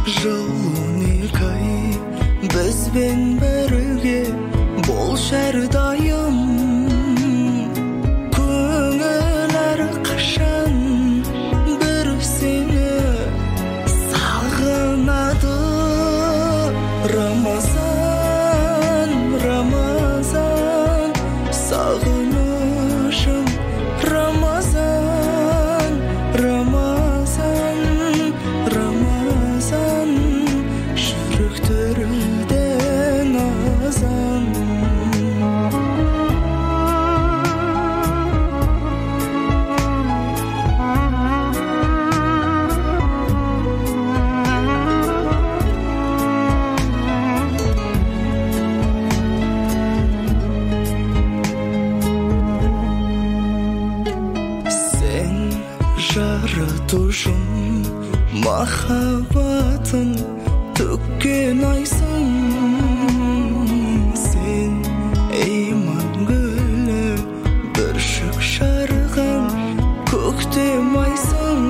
жыл 12 ай бізбен бірге болшы әрдайым. Көңіл әрқашан бір сені сағынады. Рамазан, Рамазан, сағынышым. Рамазан, Рамазан, Рамазан, жүректерден азан. Жаратушым, махаббатын төккен айсың. Сен иман гүлі, бүршік жарған көктем айсың.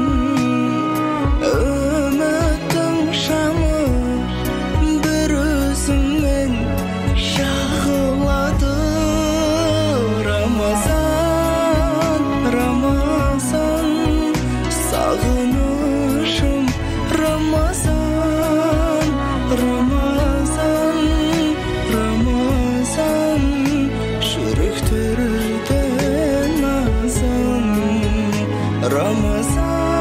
Үміттің шамы бір өзіңмен жағылады. Рамазан, Рамазан, сағынышым. Рамазан, Рамазан, Рамазан, жүректерден азан. Рамазан.